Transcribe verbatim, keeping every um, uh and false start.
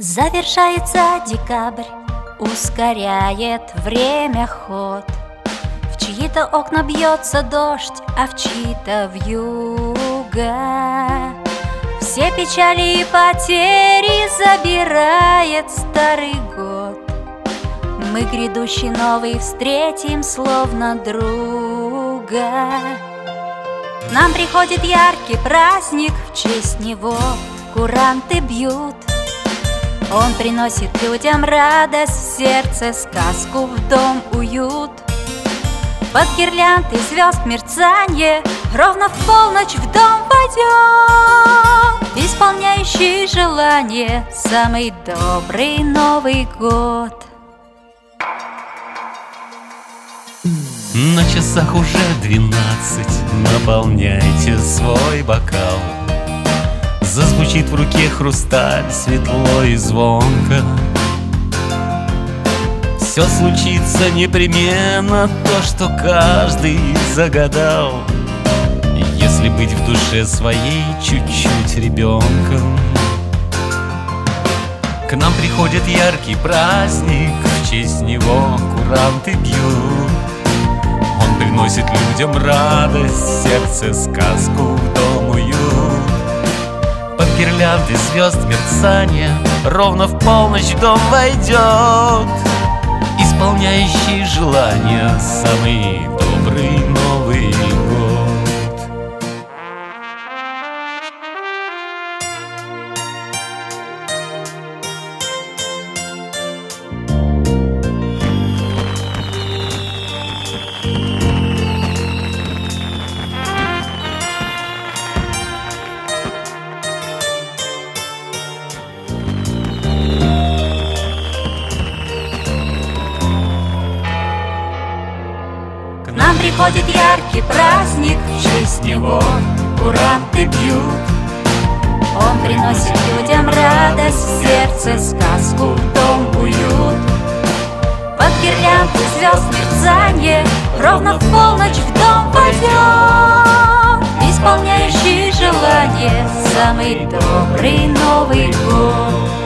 Завершается декабрь, ускоряет время ход. В чьи-то окна бьется дождь, а в чьи-то вьюга. Все печали и потери забирает старый год. Мы грядущий новый встретим словно друга. К нам приходит яркий праздник, в честь него куранты бьют. Он приносит людям радость в сердце, сказку, в дом уют. Под гирлянды звезд мерцанье ровно в полночь в дом войдет, исполняющий желание самый добрый Новый год. На часах уже двенадцать, наполняйте свой бокал. Зазвучит в руке хрусталь светло и звонко. Все случится непременно, то, что каждый загадал, если быть в душе своей чуть-чуть ребенком. К нам приходит яркий праздник, в честь него куранты бьют. Он приносит людям радость, в сердце сказку, в дом уют. Под гирлянды звезд мерцания ровно в полночь в дом войдет, исполняющий желания самый добрый Новый год. К нам приходит яркий праздник, в честь него куранты бьют. Он приносит людям радость, в сердце сказку, в дом уют. Под гирлянды звезд мерцанье ровно в полночь в дом войдет, исполняющий желание самый добрый Новый год.